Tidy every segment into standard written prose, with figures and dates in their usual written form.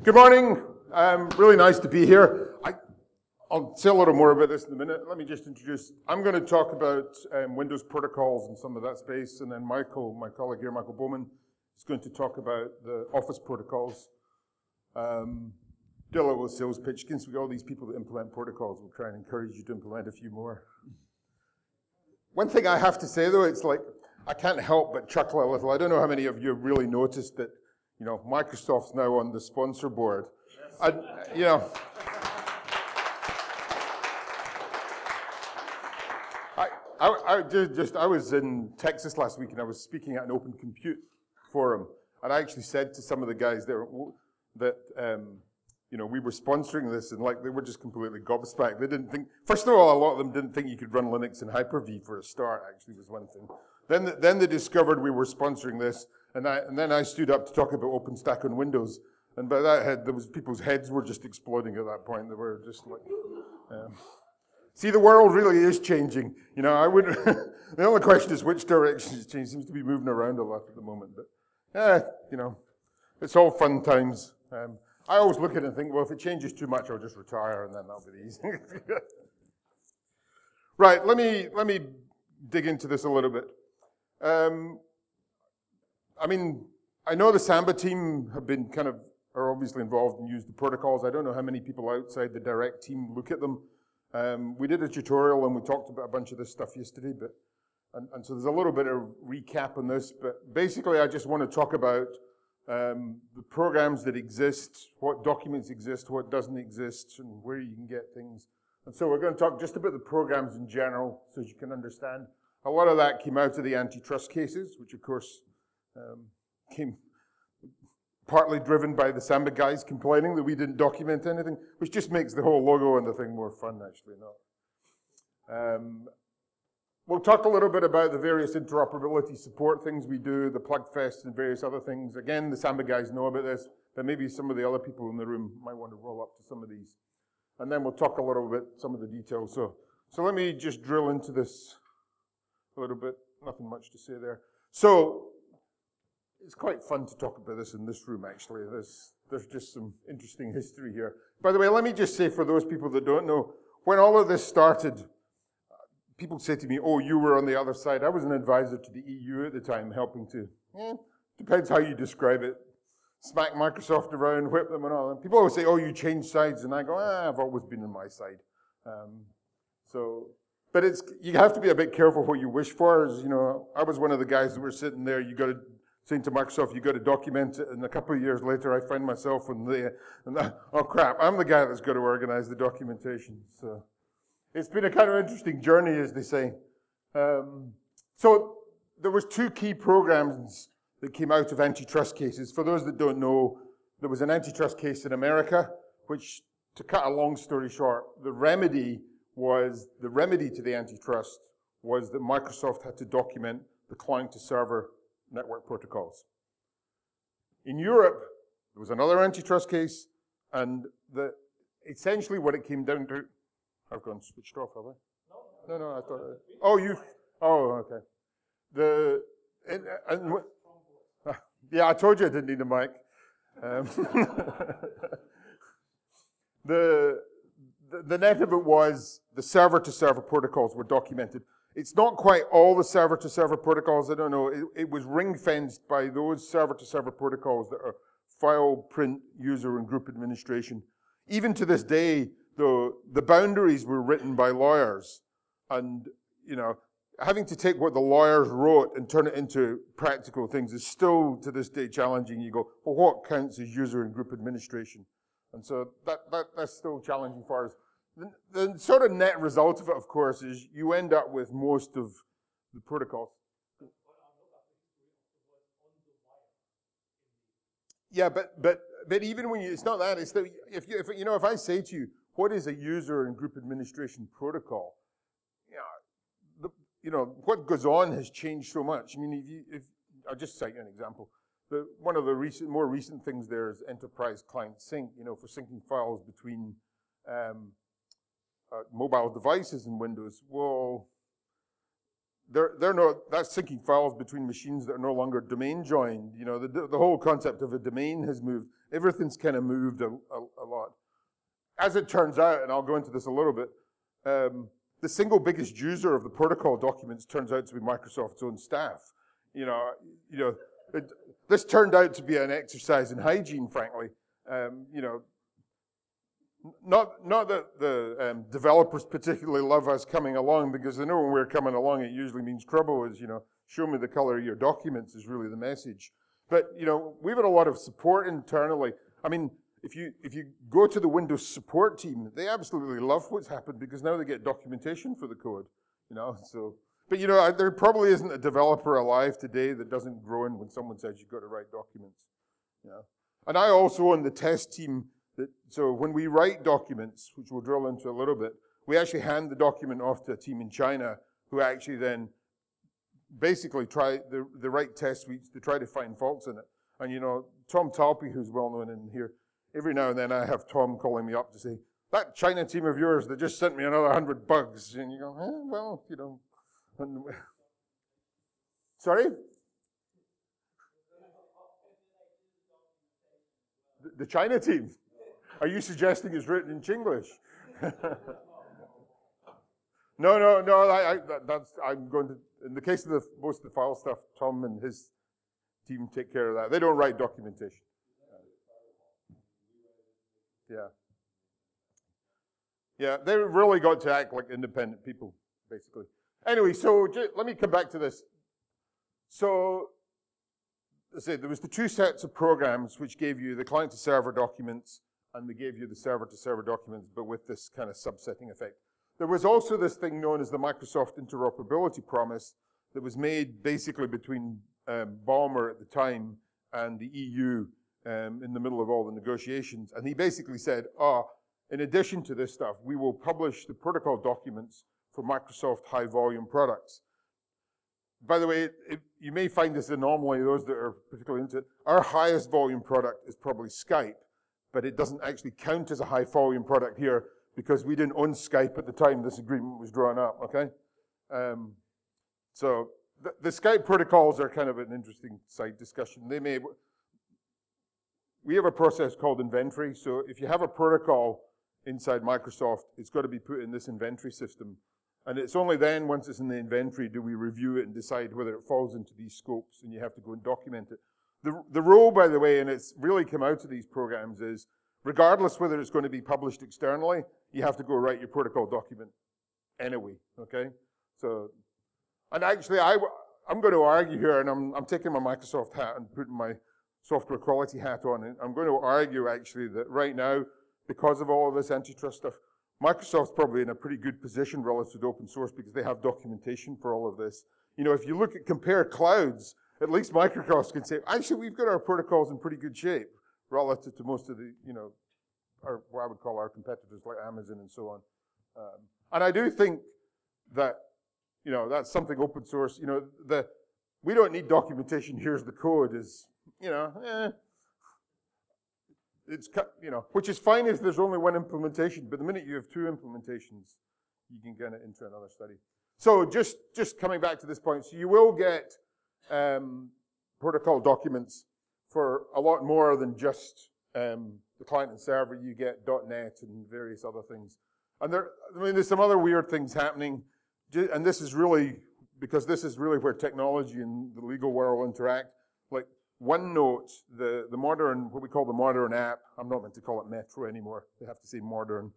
Good morning. Really nice to be here. I'll say a little more about this in a minute. Let me just introduce. I'm going to talk about Windows protocols and some of that space, and then Michael, my colleague here, Michael Bowman, is going to talk about the Office protocols. Do a little sales pitch. Since we got all these people that implement protocols, we'll try and encourage you to implement a few more. One thing I have to say, though, it's like I can't help but chuckle a little. I don't know how many of you have really noticed that, you know, Microsoft's now on the sponsor board. Yes. I was in Texas last week and I was speaking at an Open Compute forum, and I actually said to some of the guys there that we were sponsoring this, and like they were just completely gobsmacked. They didn't think. First of all, a lot of them didn't think you could run Linux in Hyper-V for a start. Actually, was one thing. Then they discovered we were sponsoring this, and then I stood up to talk about OpenStack on Windows, and by that people's heads were just exploding at that point. They were just like. See, the world really is changing. You know, I would. The only question is which direction it's changing. It seems to be moving around a lot at the moment, but it's all fun times. I always look at it and think, well, if it changes too much, I'll just retire, and then that'll be easy. Right. Let me dig into this a little bit. I know the Samba team are obviously involved and use the protocols. I don't know how many people outside the direct team look at them. We did a tutorial and we talked about a bunch of this stuff yesterday, and so there's a little bit of recap on this, but basically I just want to talk about the programs that exist, what documents exist, what doesn't exist, and where you can get things. And so we're going to talk just about the programs in general so you can understand. A lot of that came out of the antitrust cases, which of course came partly driven by the Samba guys complaining that we didn't document anything, which just makes the whole logo and the thing more fun, actually. We'll talk a little bit about the various interoperability support things we do, the Plugfest and various other things. Again, the Samba guys know about this, but maybe some of the other people in the room might want to roll up to some of these. And then we'll talk a little bit, some of the details. So let me just drill into this a little bit. Nothing much to say there. So it's quite fun to talk about this in this room, actually. There's just some interesting history here. By the way, let me just say for those people that don't know, when all of this started, people say to me, oh, you were on the other side. I was an advisor to the EU at the time, helping to, depends how you describe it, smack Microsoft around, whip them and all that. People always say, oh, you changed sides. And I go, I've always been on my side. But you have to be a bit careful what you wish for. As, I was one of the guys that were sitting there, saying to Microsoft, you got to document it, and a couple of years later, I find myself oh crap, I'm the guy that's got to organize the documentation. So it's been a kind of interesting journey, as they say. So there was two key programs that came out of antitrust cases. For those that don't know, there was an antitrust case in America, which, to cut a long story short, the remedy to the antitrust was that Microsoft had to document the client-to-server network protocols. In Europe, there was another antitrust case, and essentially what it came down to, I've gone switched off, have I? No, I thought, okay. Yeah, I told you I didn't need a mic. The net of it was the server-to-server protocols were documented. It's not quite all the server-to-server protocols, I don't know. It was ring-fenced by those server-to-server protocols that are file, print, user, and group administration. Even to this day, though, the boundaries were written by lawyers. And, having to take what the lawyers wrote and turn it into practical things is still, to this day, challenging. You go, well, what counts as user and group administration? And so that's still challenging for us. The sort of net result of it, of course, is you end up with most of the protocols. Yeah, but even when it's not that. It's that if I say to you, what is a user and group administration protocol? What goes on has changed so much. I mean, if I'll just cite an example. One of the more recent things there is enterprise client sync. For syncing files between mobile devices in Windows. Well, that's syncing files between machines that are no longer domain joined. The whole concept of a domain has moved. everything's kind of moved a lot. As it turns out, and I'll go into this a little bit, the single biggest user of the protocol documents turns out to be Microsoft's own staff. This turned out to be an exercise in hygiene, frankly. Not that the developers particularly love us coming along, because they know when we're coming along, it usually means trouble. Is show me the color of your documents is really the message. But we've had a lot of support internally. I mean, if you go to the Windows support team, they absolutely love what's happened, because now they get documentation for the code. So. But there probably isn't a developer alive today that doesn't groan when someone says you've got to write documents. And I also own the test team. So when we write documents, which we'll drill into a little bit, we actually hand the document off to a team in China who actually then basically try the right test suites to try to find faults in it. And Tom Talpe, who's well known in here, every now and then I have Tom calling me up to say, that China team of yours, they just sent me another 100 bugs. And you go, Sorry? The China team? Are you suggesting it's written in Chinglish? No. I'm going to. In the case of most of the file stuff, Tom and his team take care of that. They don't write documentation. Yeah, they really got to act like independent people, basically. Anyway, so let me come back to this. So, as I said, there was the two sets of programs which gave you the client-to-server documents, and they gave you the server-to-server documents, but with this kind of subsetting effect. There was also this thing known as the Microsoft Interoperability Promise that was made basically between Ballmer at the time and the EU in the middle of all the negotiations. And he basically said, in addition to this stuff, we will publish the protocol documents for Microsoft high-volume products. By the way, you may find this anomaly, those that are particularly into it. Our highest volume product is probably Skype, but it doesn't actually count as a high-volume product here because we didn't own Skype at the time this agreement was drawn up, okay? So the Skype protocols are kind of an interesting side discussion. We have a process called inventory. So if you have a protocol inside Microsoft, it's got to be put in this inventory system. And it's only then, once it's in the inventory, do we review it and decide whether it falls into these scopes, and you have to go and document it. The rule, by the way, and it's really come out of these programs, is regardless whether it's going to be published externally, you have to go write your protocol document anyway, okay? So, and actually, I'm going to argue here, and I'm taking my Microsoft hat and putting my software quality hat on, and I'm going to argue, actually, that right now, because of all of this antitrust stuff, Microsoft's probably in a pretty good position relative to open source because they have documentation for all of this. If you compare clouds, at least Microsoft can say, actually, we've got our protocols in pretty good shape relative to most of the, what I would call our competitors like Amazon and so on. And I do think that, that's something open source, we don't need documentation, here's the code is, it's, which is fine if there's only one implementation, but the minute you have two implementations, you can get it into another study. So just coming back to this point, so you will get protocol documents for a lot more than just the client and server. You get .NET and various other things. And there's some other weird things happening, and this is really, because this is really where technology and the legal world interact. Like OneNote, the modern, what we call the modern app, I'm not meant to call it Metro anymore, they have to say modern,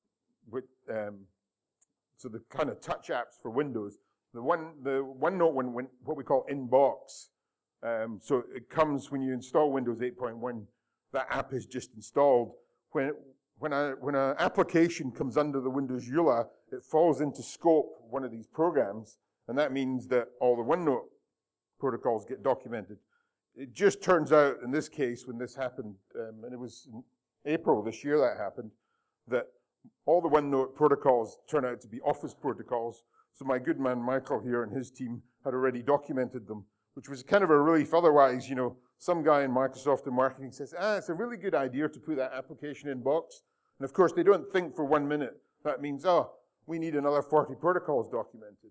so the kind of touch apps for Windows, the OneNote one, what we call Inbox, so it comes when you install Windows 8.1, that app is just installed. When an application comes under the Windows EULA, it falls into scope of one of these programs, and that means that all the OneNote protocols get documented. It just turns out, in this case, when this happened, and it was in April this year that happened, that all the OneNote protocols turn out to be Office protocols. So my good man Michael here and his team had already documented them, which was kind of a relief. Otherwise, some guy in Microsoft and marketing says, it's a really good idea to put that application in box. And of course, they don't think for 1 minute. That means, we need another 40 protocols documented.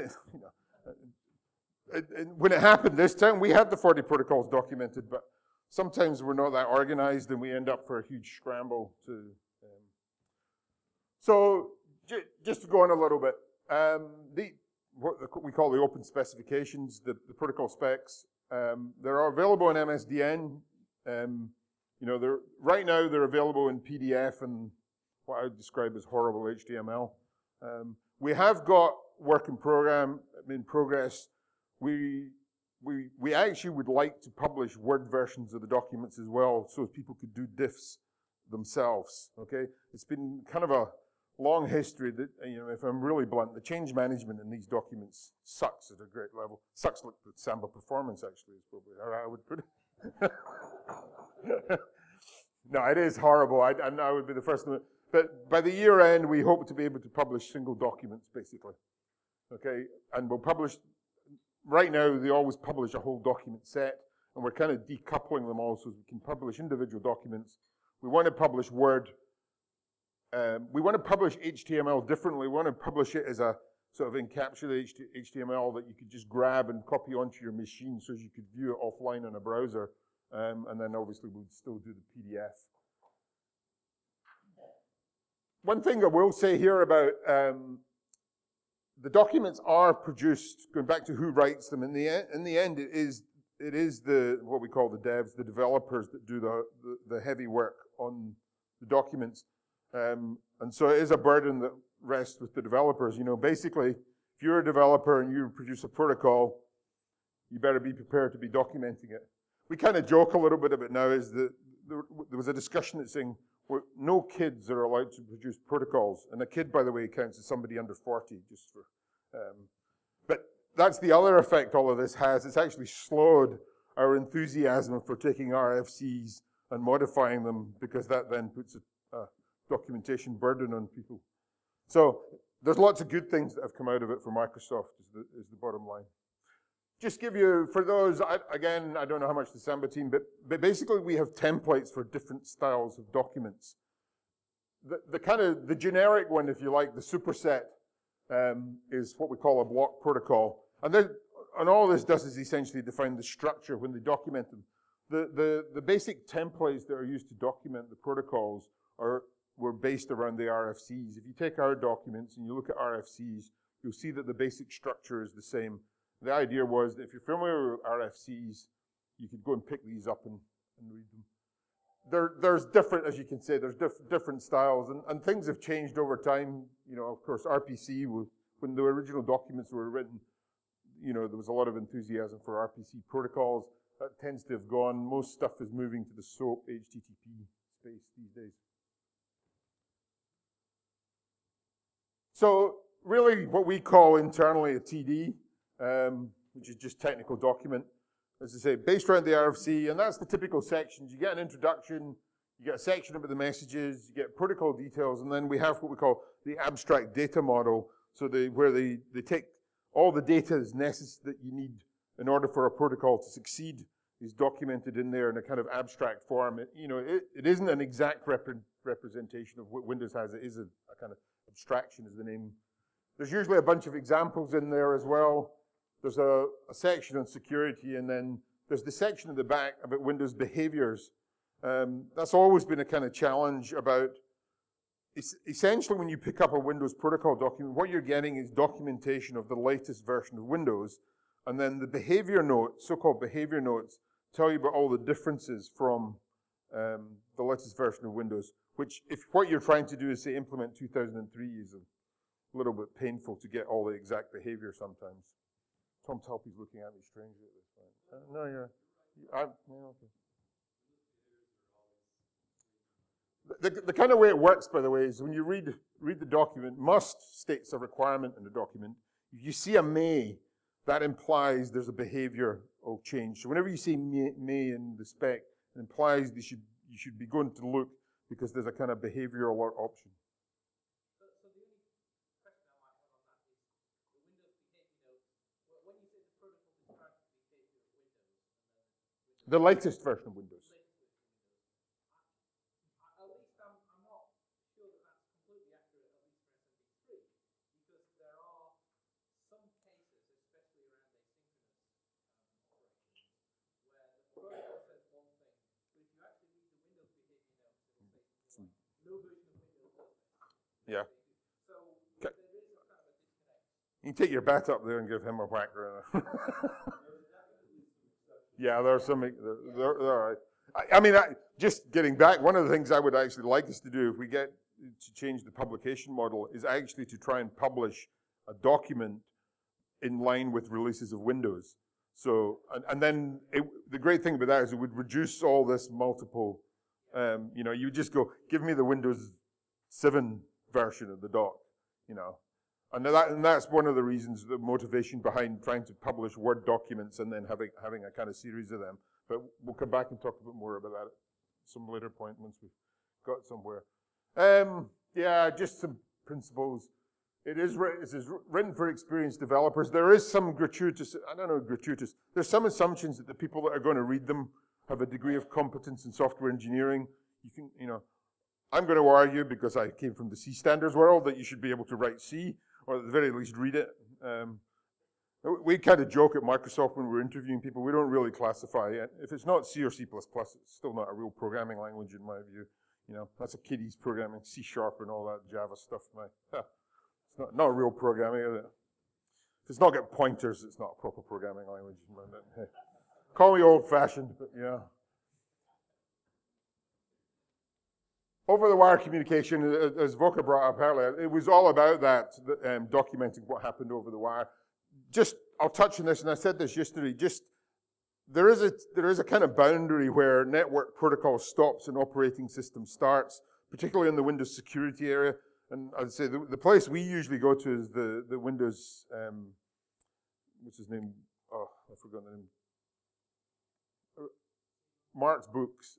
When it happened this time, we had the 40 protocols documented, but sometimes we're not that organized and we end up for a huge scramble to. So just to go on a little bit, what we call the open specifications, the protocol specs, they're available in MSDN. Right now they're available in PDF and what I would describe as horrible HTML. We have got work in progress. We actually would like to publish Word versions of the documents as well, so people could do diffs themselves. Okay, it's been kind of a long history that, if I'm really blunt, the change management in these documents sucks at a great level. Sucks like the Samba performance, actually, is probably how I would put it. No, it is horrible. I would be the first one. But by the year end, we hope to be able to publish single documents, basically. Okay, and we'll publish, right now, they always publish a whole document set, and we're kind of decoupling them all so we can publish individual documents. We want to publish Word. We want to publish HTML differently. We want to publish it as a sort of encapsulated HTML that you could just grab and copy onto your machine so you could view it offline in a browser. And then obviously we'd still do the PDF. One thing I will say here about the documents are produced, going back to who writes them. In the end, it is what we call the devs, the developers that do the heavy work on the documents. And so it is a burden that rests with the developers. Basically, if you're a developer and you produce a protocol, you better be prepared to be documenting it. We kind of joke a little bit about it now, is that there was a discussion that's saying no kids are allowed to produce protocols. And a kid, by the way, counts as somebody under 40, just for. But that's the other effect all of this has. It's actually slowed our enthusiasm for taking RFCs and modifying them, because that then puts a documentation burden on people. So there's lots of good things that have come out of it for Microsoft, is the bottom line. Just give you, for those, again, I don't know how much the Samba team, but basically we have templates for different styles of documents. The generic one, if you like, the superset, is what we call a block protocol. And all this does is essentially define the structure when they document them. The basic templates that are used to document the protocols were based around the RFCs. If you take our documents and you look at RFCs, you'll see that the basic structure is the same. The idea was that if you're familiar with RFCs, you could go and pick these up and read them. There's different, as you can say, there's different styles, and things have changed over time. Of course, RPC, when the original documents were written, there was a lot of enthusiasm for RPC protocols. That tends to have gone. Most stuff is moving to the SOAP HTTP space these days. So really what we call internally a TD, which is just technical document, as I say, based around the RFC, and that's the typical sections. You get an introduction, you get a section about the messages, you get protocol details, and then we have what we call the abstract data model, so where they take all the data that you need in order for a protocol to succeed is documented in there in a kind of abstract form. It isn't an exact representation of what Windows has. It is a kind of abstraction, is the name. There's usually a bunch of examples in there as well. There's a section on security, and then there's the section at the back about Windows behaviors. That's always been a kind of challenge about, essentially when you pick up a Windows protocol document, what you're getting is documentation of the latest version of Windows, and then the behavior notes, so-called behavior notes, tell you about all the differences from the latest version of Windows, which if what you're trying to do is say implement 2003 is a little bit painful to get all the exact behavior sometimes. Tom Tulpy's looking at me strangely at this point. No, you're... okay. The kind of way it works, by the way, is when you read the document, must states a requirement in the document. If you see a may, that implies there's a behavioral change. So whenever you see may in the spec, it implies you should be going to look because there's a kind of behavioral option. So the only question I might have on that is the Windows behavior notes. When you say the protocol describes the behavior of Windows, The latest version of Windows. At least I'm not sure that that's completely accurate, at least for SMB3, because there are some cases, especially around asynchronous operations, where the protocol says one thing Yeah. So Okay. there is a kind of a disconnect. You can take your bat up there and give him a whack. Yeah, there are some. There are. I mean, just getting back, one of the things I would actually like us to do if we get to change the publication model is actually to try and publish a document in line with releases of Windows. So, and then the great thing about that is it would reduce all this multiple, you just go, give me the Windows 7 version of the doc, And that's one of the reasons, the motivation behind trying to publish Word documents and then having a kind of series of them. But we'll come back and talk a bit more about that at some later point once we've got somewhere. Just some principles. It is written for experienced developers. There is some gratuitous, there's some assumptions that the people that are going to read them have a degree of competence in software engineering. I'm going to argue, because I came from the C standards world, that you should be able to write C, or at the very least read it. We kind of joke at Microsoft when we're interviewing people, we don't really classify it. If it's not C or C++, it's still not a real programming language in my view. That's a kiddies programming, C# and all that Java stuff. It's not real programming, is it? If it's not got pointers, it's not a proper programming language. Hey, call me old-fashioned, but yeah. Over-the-wire communication, as Voka brought up earlier, it was all about that, documenting what happened over the wire. I'll touch on this, and I said this yesterday, there is a kind of boundary where network protocol stops and operating system starts, particularly in the Windows security area. And I'd say the place we usually go to is the Windows, what's his name? Oh, I forgot the name. Mark's books.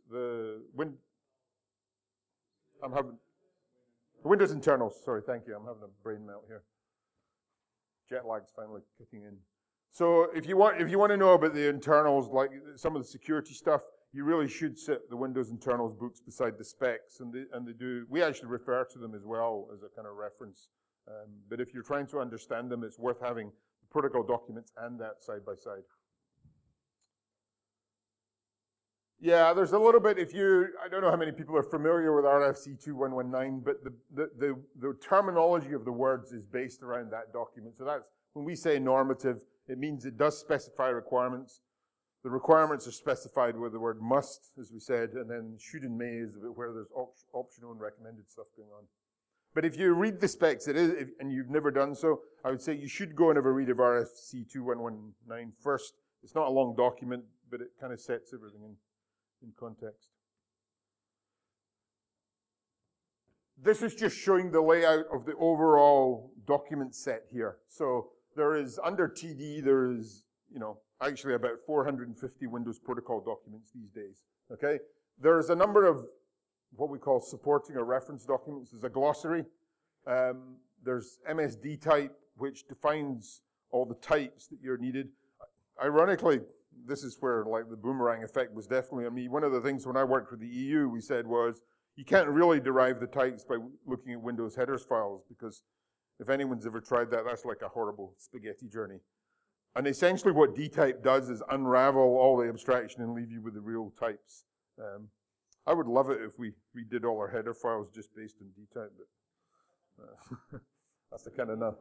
I'm having Windows internals. Sorry, thank you. I'm having a brain melt here. Jet lag's finally kicking in. So if you want to know about the internals, like some of the security stuff, you really should sit the Windows internals books beside the specs, and they do. We actually refer to them as well as a kind of reference. But if you're trying to understand them, it's worth having the protocol documents and that side by side. Yeah, there's a little bit. I don't know how many people are familiar with RFC 2119, but the terminology of the words is based around that document. So that's when we say normative, it means it does specify requirements. The requirements are specified with the word must, as we said, and then should and may is where there's optional and recommended stuff going on. But if you read the specs, and you've never done so, I would say you should go and have a read of RFC 2119 first. It's not a long document, but it kind of sets everything in context. This is just showing the layout of the overall document set here. So there is, under TD, there is, actually about 450 Windows protocol documents these days, okay? There's a number of what we call supporting or reference documents. There's a glossary. There's MSD type, which defines all the types that you're needed. Ironically, this is where the boomerang effect was definitely on me. One of the things when I worked for the EU, we said was, you can't really derive the types by looking at Windows headers files, because if anyone's ever tried that, that's like a horrible spaghetti journey. And essentially what dtype does is unravel all the abstraction and leave you with the real types. I would love it if we did all our header files just based on dtype, but that's the kind of enough.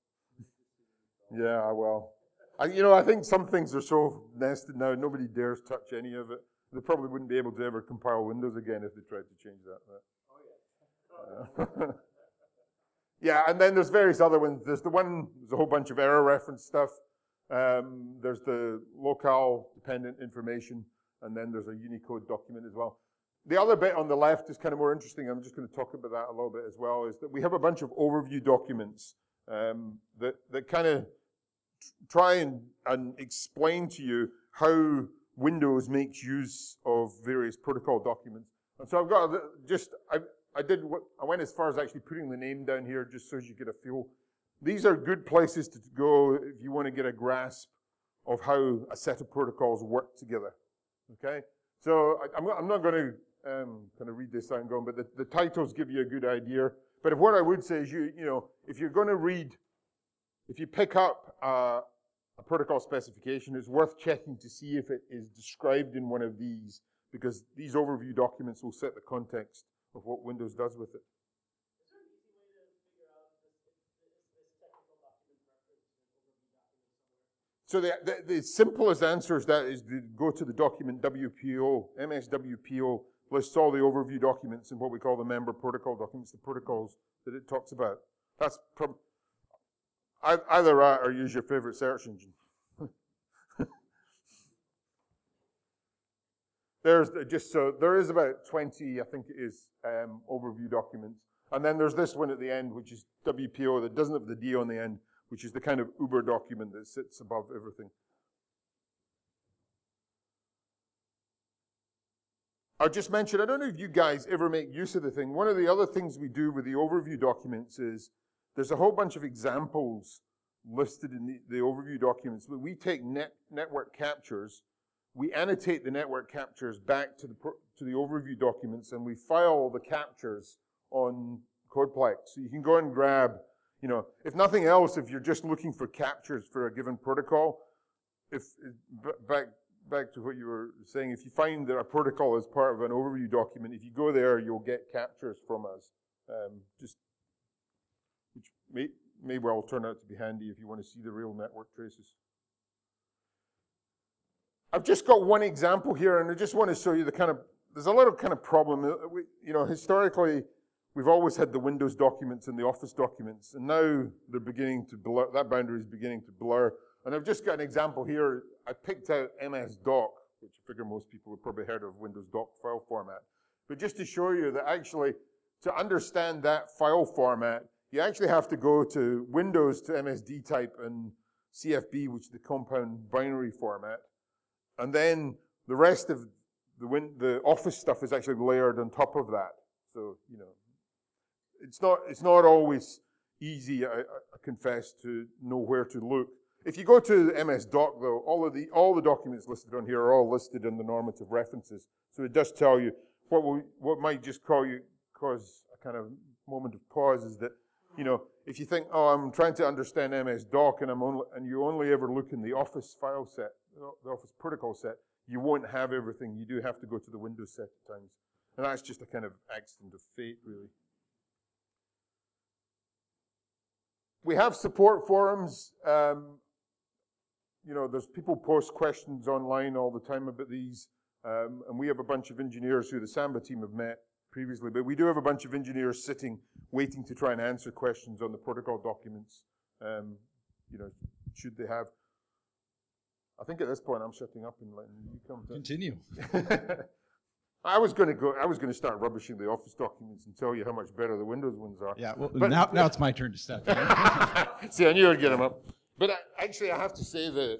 Yeah, well, I think some things are so nested now, nobody dares touch any of it. They probably wouldn't be able to ever compile Windows again if they tried to change that. Oh, yeah. Yeah, and then there's various other ones. There's a whole bunch of error reference stuff. There's the locale dependent information, and then there's a Unicode document as well. The other bit on the left is kind of more interesting. I'm just going to talk about that a little bit as well, is that we have a bunch of overview documents that kind of try and explain to you how Windows makes use of various protocol documents. And so I've got I went as far as actually putting the name down here just so you get a feel. These are good places to go if you want to get a grasp of how a set of protocols work together. Okay? So I'm not going to kind of read this out and go, but the titles give you a good idea. But what I would say is, if you're going to read, if you pick up a protocol specification, it's worth checking to see if it is described in one of these, because these overview documents will set the context of what Windows does with it. Is there an easy way to So the simplest answer is that is to go to the document WPO. MS-WPO lists all the overview documents and what we call the member protocol documents, the protocols that it talks about. That's either that or use your favorite search engine. There is about 20, I think it is, overview documents. And then there's this one at the end, which is WPO, that doesn't have the D on the end, which is the kind of Uber document that sits above everything. I'll just mention, I don't know if you guys ever make use of the thing. One of the other things we do with the overview documents is there's a whole bunch of examples listed in the overview documents. But we take network captures, we annotate the network captures back to the overview documents, and we file the captures on CodePlex. So you can go and grab, if nothing else, if you're just looking for captures for a given protocol, back to what you were saying, if you find that a protocol is part of an overview document, if you go there, you'll get captures from us, which may well turn out to be handy if you want to see the real network traces. I've just got one example here, and I just want to show you there's a lot of kind of problem. Historically, we've always had the Windows documents and the Office documents, and now they're beginning to blur, that boundary is beginning to blur. And I've just got an example here. I picked out MS-DOC, which I figure most people have probably heard of, Windows doc file format. But just to show you that actually, to understand that file format, you actually have to go to Windows to MSD type and CFB, which is the compound binary format. And then the rest of the Office stuff is actually layered on top of that. So, it's not always easy, I confess, to know where to look. If you go to MS-DOC, though, all the documents listed on here are all listed in the normative references. So it does tell you what might just cause a kind of moment of pause is that, if you think, oh, I'm trying to understand MS-DOC and you only ever look in the Office file set, the Office protocol set, you won't have everything. You do have to go to the Windows set at times. And that's just a kind of accident of fate, really. We have support forums. There's people post questions online all the time about these. And we have a bunch of engineers who the Samba team have met previously. But we do have a bunch of engineers sitting, waiting to try and answer questions on the protocol documents. Should they have. I think at this point I'm shutting up and letting you come to continue. I was going to start rubbishing the Office documents and tell you how much better the Windows ones are. Yeah, well, but now it's my turn to step in. See, I knew I'd get them up. But actually, I have to say that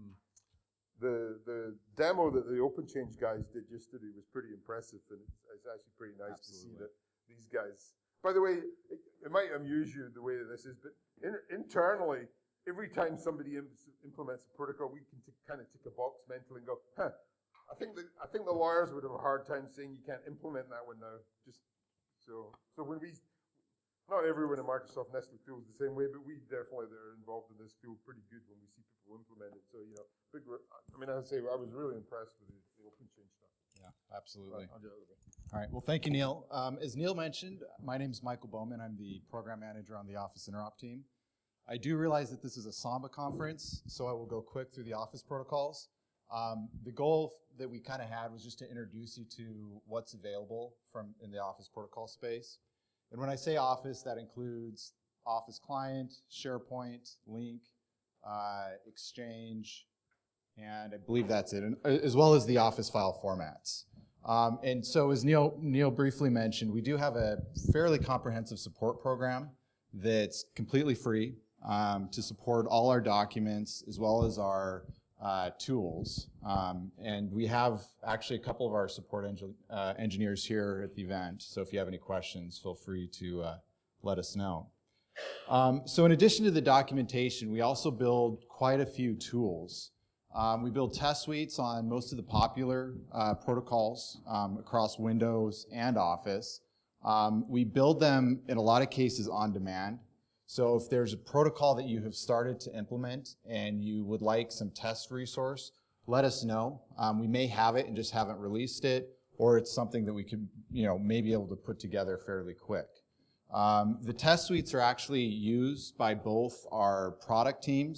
the demo that the OpenChange guys did yesterday was pretty impressive, and it's actually pretty nice to see that these guys. By the way, it might amuse you the way that this is, but internally, every time somebody implements a protocol, we can kind of tick a box mentally and go, huh. I think the lawyers would have a hard time saying you can't implement that one now. Just so when not everyone in Microsoft Nestle feels the same way, but we definitely that are involved in this feel pretty good when we see people implement it. So I'd say I was really impressed with the OpenChange stuff. Yeah, absolutely. All right. Well, thank you, Neil. As Neil mentioned, my name is Michael Bowman. I'm the program manager on the Office Interop team. I do realize that this is a Samba conference, so I will go quick through the Office protocols. The goal that we kind of had was just to introduce you to what's available in the Office protocol space. And when I say Office, that includes Office Client, SharePoint, Lync, Exchange, and I believe that's it, as well as the Office file formats. And so as Neil briefly mentioned, we do have a fairly comprehensive support program that's completely free to support all our documents as well as our tools. And we have actually a couple of our support engineers here at the event, so if you have any questions, feel free to let us know. So in addition to the documentation, we also build quite a few tools. We build test suites on most of the popular protocols across Windows and Office. We build them, in a lot of cases, on demand. So if there's a protocol that you have started to implement and you would like some test resource, let us know. We may have it and just haven't released it, or it's something that we could, may be able to put together fairly quick. The test suites are actually used by both our product teams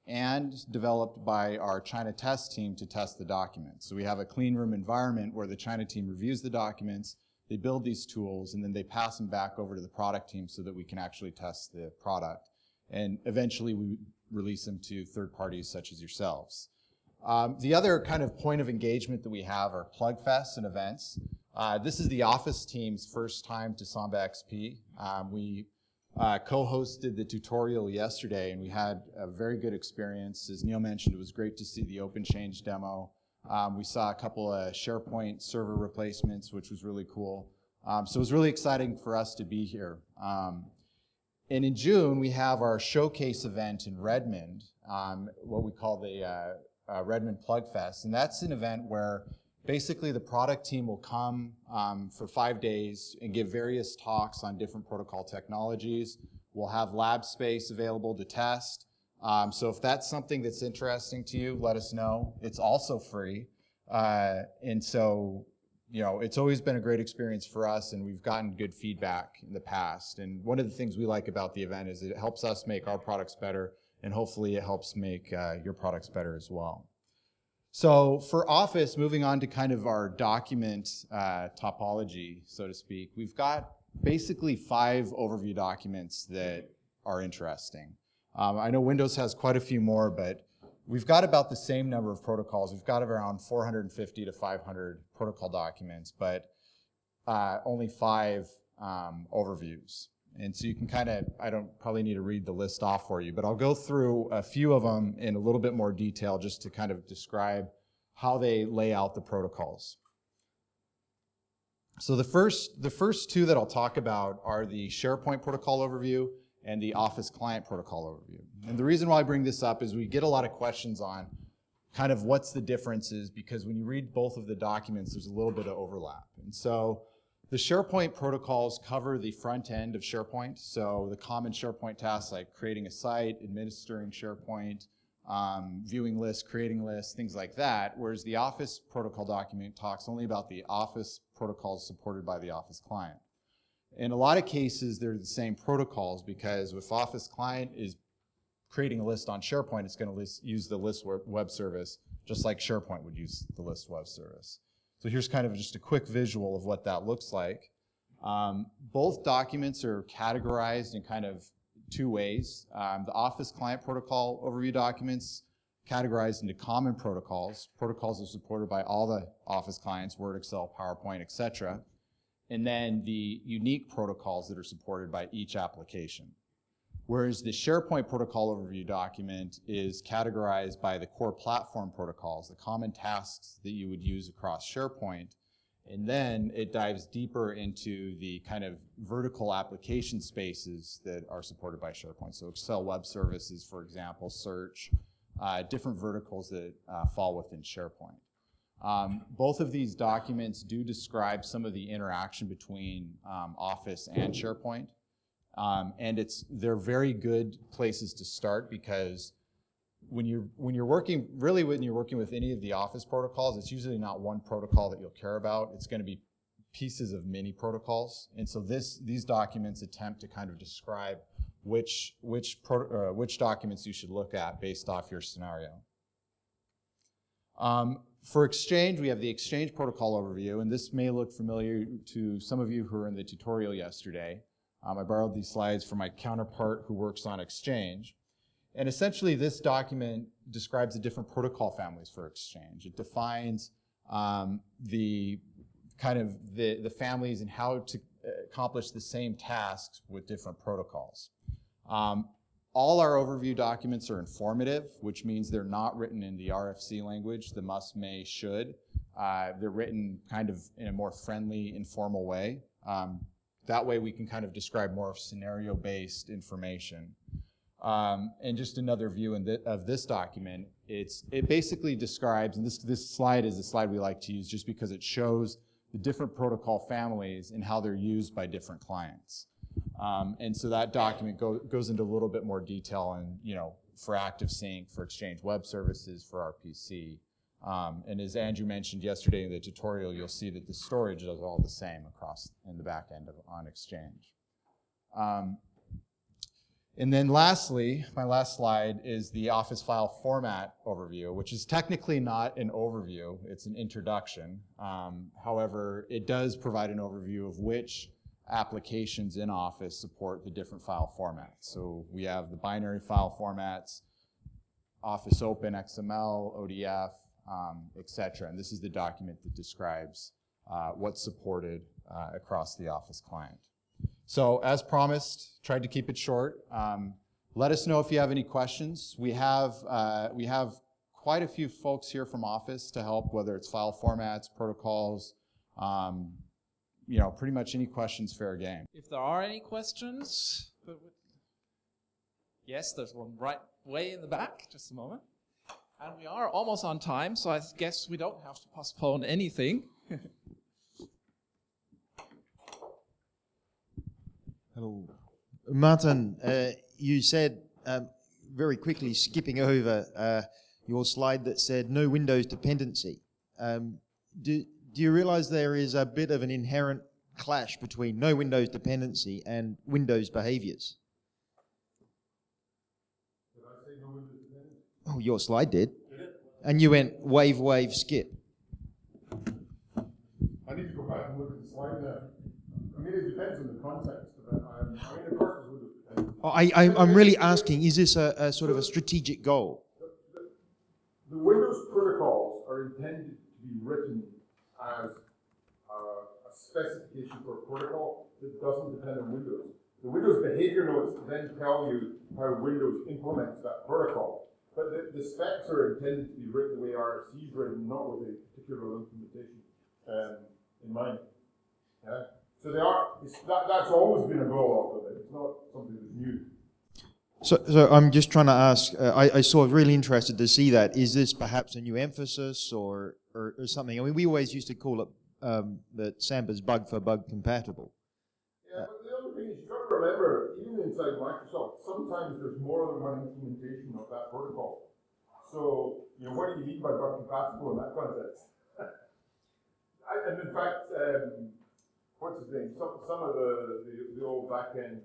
and developed by our China test team to test the documents. So we have a clean room environment where the China team reviews the documents, they build these tools, and then they pass them back over to the product team so that we can actually test the product. And eventually we release them to third parties such as yourselves. The other kind of point of engagement that we have are PlugFests and events. This is the Office team's first time to Samba XP. We co-hosted the tutorial yesterday, and we had a very good experience. As Neil mentioned, it was great to see the OpenChange demo. We saw a couple of SharePoint server replacements, which was really cool. So it was really exciting for us to be here. And in June, we have our showcase event in Redmond, what we call the Redmond PlugFest. And that's an event where basically the product team will come for 5 days and give various talks on different protocol technologies. We'll have lab space available to test. So if that's something that's interesting to you, let us know. It's also free. And so, you know, it's always been a great experience for us, and we've gotten good feedback in the past. And one of the things we like about the event is it helps us make our products better, and hopefully it helps make your products better as well. So for Office, moving on to kind of our document topology, so to speak, we've got basically 5 overview documents that are interesting. I know Windows has quite a few more, but we've got about the same number of protocols. We've got around 450 to 500 protocol documents, but only 5 overviews. And so you can kind of, I don't probably need to read the list off for you, but I'll go through a few of them in a little bit more detail just to kind of describe how they lay out the protocols. So the first 2 that I'll talk about are the SharePoint protocol overview and the Office client protocol overview. And the reason why I bring this up is we get a lot of questions on kind of what's the differences, because when you read both of the documents, there's a little bit of overlap. And so the SharePoint protocols cover the front end of SharePoint, so the common SharePoint tasks like creating a site, administering SharePoint, viewing lists, creating lists, things like that, whereas the Office protocol document talks only about the Office protocols supported by the Office client. In a lot of cases, they're the same protocols, because if Office client is creating a list on SharePoint, it's going to use the list web service, just like SharePoint would use the list web service. So here's kind of just a quick visual of what that looks like. Both documents are categorized in kind of 2 ways. The Office client protocol overview documents categorized into common protocols. Protocols are supported by all the Office clients, Word, Excel, PowerPoint, etc. And then the unique protocols that are supported by each application. Whereas the SharePoint protocol overview document is categorized by the core platform protocols, the common tasks that you would use across SharePoint, and then it dives deeper into the kind of vertical application spaces that are supported by SharePoint. So Excel Web Services, for example, search, different verticals that fall within SharePoint. Both of these documents do describe some of the interaction between Office and SharePoint. And they're very good places to start, because when you're working with any of the Office protocols, it's usually not one protocol that you'll care about. It's going to be pieces of many protocols. And so these documents attempt to kind of describe which documents you should look at based off your scenario. For Exchange, we have the Exchange protocol overview, and this may look familiar to some of you who were in the tutorial yesterday. I borrowed these slides from my counterpart who works on Exchange. And essentially, this document describes the different protocol families for Exchange. It defines the families and how to accomplish the same tasks with different protocols. All our overview documents are informative, which means they're not written in the RFC language, the must, may, should. They're written kind of in a more friendly, informal way. That way we can kind of describe more scenario-based information. And just another view of this document, it basically describes, and this slide is a slide we like to use just because it shows the different protocol families and how they're used by different clients. And so that document goes into a little bit more detail and, for ActiveSync, for Exchange Web Services, for RPC. And as Andrew mentioned yesterday in the tutorial, you'll see that the storage is all the same across in the back end on Exchange. And then lastly, my last slide is the Office file format overview, which is technically not an overview, it's an introduction. However, it does provide an overview of which applications in Office support the different file formats. So we have the binary file formats, Office Open, XML, ODF, etc. And this is the document that describes what's supported across the Office client. So as promised, tried to keep it short. Let us know if you have any questions. We have quite a few folks here from Office to help, whether it's file formats, protocols, you know, pretty much any questions, fair game. If there are any questions, yes, there's one right way in the back. Just a moment. And we are almost on time, so I guess we don't have to postpone anything. Hello. Martin, you said, very quickly skipping over your slide that said no Windows dependency. Do you realize there is a bit of an inherent clash between no Windows dependency and Windows behaviors? Did I say no Windows dependency? Oh, your slide did. And you went wave, wave, skip. I need to go back and look at the slide now. I mean, it depends on the context of it. I mean, of course, it's Windows dependency. I'm really asking, is this a sort of a strategic goal? The Windows protocols are intended to be written as a specification for a protocol that doesn't depend on Windows. The Windows behavior notes then tell you how Windows implements that protocol. But the specs are intended to be written the way RFC is written, not with a particular implementation in mind. Yeah? So they are. That's always been a goal of it. It's not something that's new. So I'm just trying to ask, I sort of really interested to see that. Is this perhaps a new emphasis or something? I mean, we always used to call it that Samba's bug for bug compatible. Yeah, but the other thing is you've got to remember, even inside Microsoft, sometimes there's more than one implementation of that protocol. So, you know, what do you mean by bug compatible in that context? And in fact, what's his name? Some of the old back-end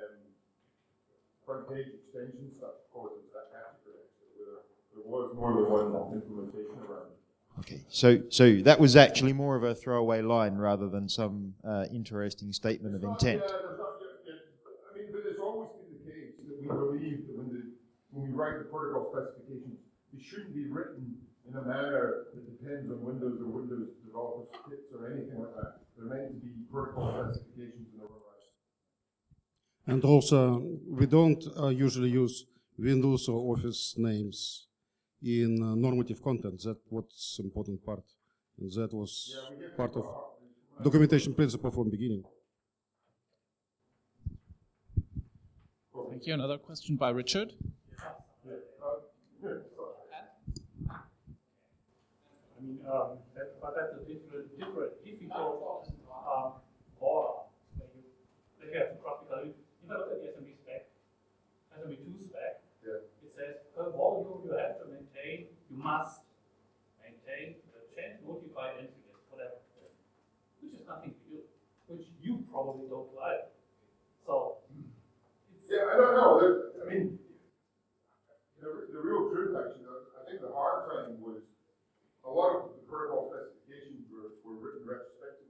front page extension stuff falls into that category, actually, where there was more than one implementation around it. Okay, so that was actually more of a throwaway line rather than some interesting statement of intent. I mean, but it's always been the case that we believe that when we write the protocol specifications, they shouldn't be written in a manner that depends on Windows or Windows developers kits or anything like that. They're meant to be protocol specifications in their own rights. And also, we don't usually use Windows or Office names in normative content. That's what's important part. And that was part of documentation principle from beginning. Thank you. Another question by Richard. I mean, but that's a difficult border. When you have to practically, if I look at the SMB spec, SMB2 spec, it says per volume you have to maintain, you must maintain the change notified entry list, whatever, which is nothing to do, which you probably don't like. So, yeah, I don't know. I mean, the real truth, actually, I think the hard thing was a lot of the protocol specifications were written retrospectively.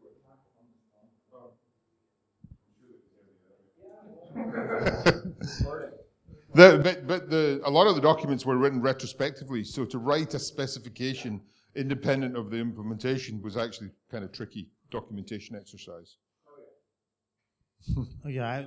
A lot of the documents were written retrospectively, so to write a specification independent of the implementation was actually kind of tricky documentation exercise. Okay.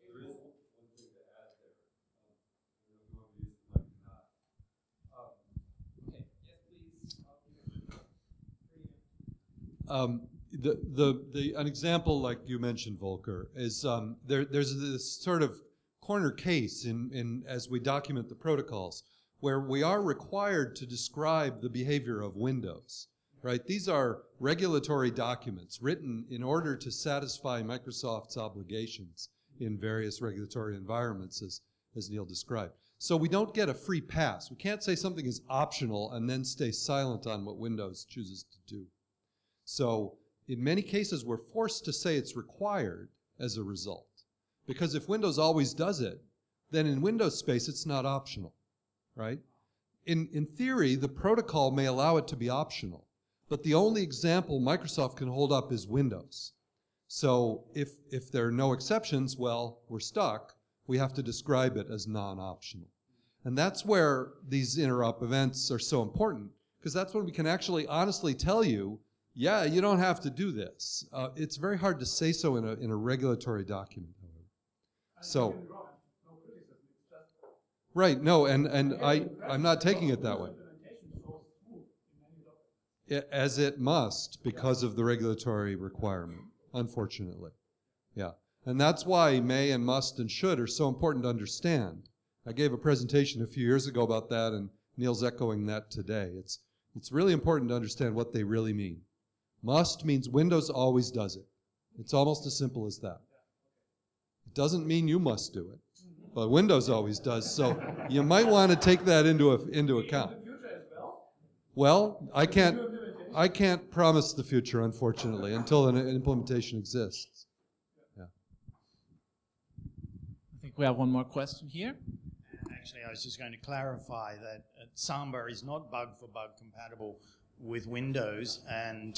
An example like you mentioned, Volker, is there's this sort of corner case in as we document the protocols where we are required to describe the behavior of Windows, right? These are regulatory documents written in order to satisfy Microsoft's obligations in various regulatory environments, as Neil described. So we don't get a free pass. We can't say something is optional and then stay silent on what Windows chooses to do. So in many cases, we're forced to say it's required as a result. Because if Windows always does it, then in Windows space, it's not optional, right? In theory, the protocol may allow it to be optional, but the only example Microsoft can hold up is Windows. So if there are no exceptions, well, we're stuck. We have to describe it as non-optional. And that's where these interop events are so important, because that's when we can actually honestly tell you, yeah, you don't have to do this. It's very hard to say so in a regulatory document, however. So, right, no, and I'm not taking it that way. As it must, because of the regulatory requirement, unfortunately. Yeah, and that's why may and must and should are so important to understand. I gave a presentation a few years ago about that, and Neil's echoing that today. It's really important to understand what they really mean. Must means Windows always does it. It's almost as simple as that. It doesn't mean you must do it, but Windows always does. So you might want to take that into account. Well, I can't promise the future, unfortunately, until an implementation exists. Yeah. I think we have one more question here. Actually, I was just going to clarify that Samba is not bug-for-bug compatible with Windows, and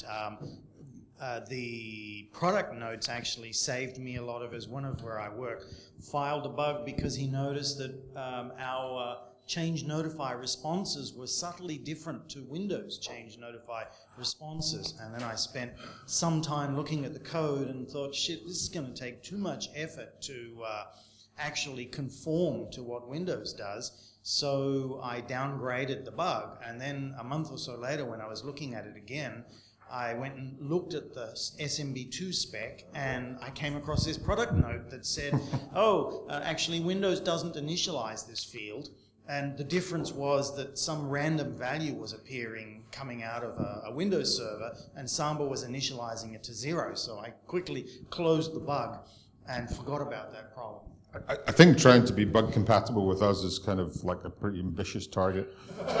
the product notes actually saved me a lot of, as one of where I work filed a bug because he noticed that our change notify responses were subtly different to Windows change notify responses. And then I spent some time looking at the code and thought, shit, this is going to take too much effort to actually conform to what Windows does. So I downgraded the bug. And then a month or so later, when I was looking at it again, I went and looked at the SMB2 spec, and I came across this product note that said, actually Windows doesn't initialize this field. And the difference was that some random value was appearing coming out of a Windows server, and Samba was initializing it to 0. So I quickly closed the bug and forgot about that problem. I think trying to be bug compatible with us is kind of like a pretty ambitious target.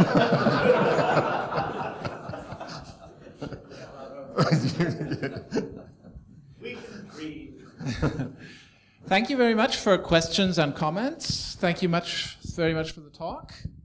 We can breathe. Thank you very much for questions and comments. Thank you very much for the talk.